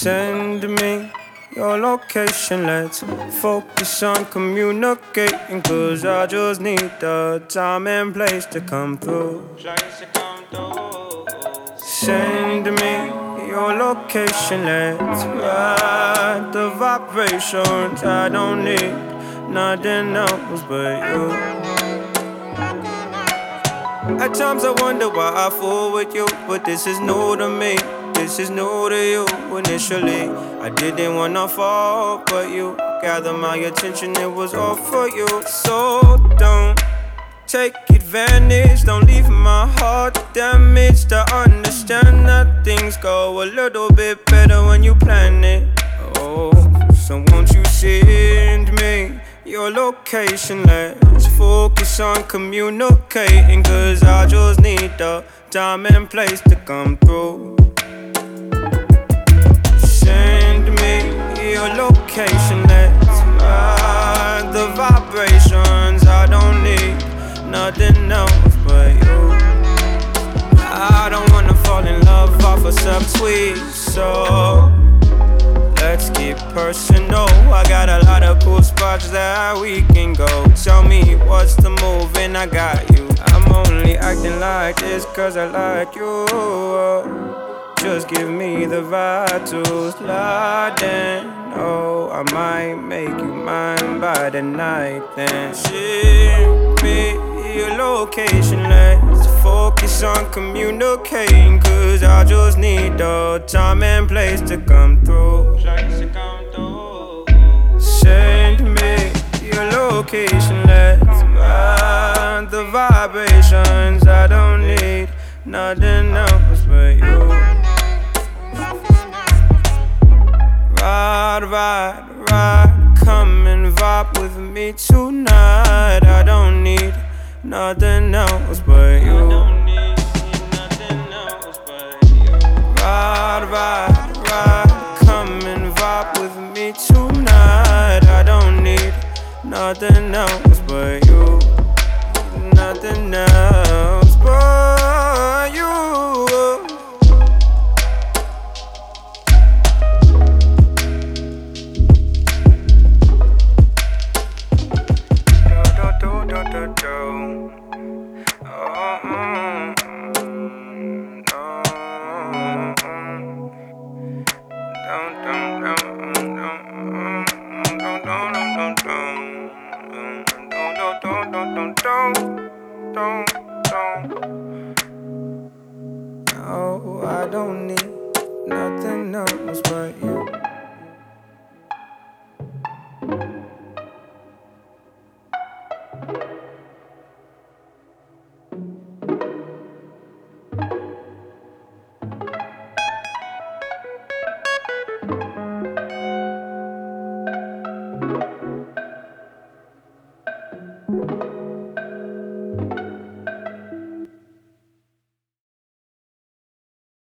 Send me your location, let's focus on communicating. Cause I just need the time and place to come through. Send me your location, let's ride the vibrations. I don't need nothing else but you. At times I wonder why I fool with you, but this is new to me. This is new to you. Initially, I didn't wanna fall, but you gathered my attention, it was all for you. So don't take advantage, don't leave my heart damaged. I understand that things go a little bit better when you plan it. Oh, so won't you send me your location? Let's focus on communicating. Cause I just need the time and place to come through. Send me your location, let's ride the vibrations. I don't need nothing else but you. I don't wanna fall in love off a subtweet, so let's get personal. I got a lot of cool spots that we can go. Tell me what's the move and I got you. I'm only acting like this cause I like you. Just give me the vibe to slide in. Oh, I might make you mine by the night then. Send me your location, let's focus on communicating. Cause I just need the time and place to come through. Send me your location, let's ride the vibrations. I don't need nothing else but you. Ride, come and vibe with me tonight. I don't need nothing else but you. Ride, come and vibe with me tonight. I don't need nothing else but you. Nothing else but you. Oh, I don't need nothing else but you.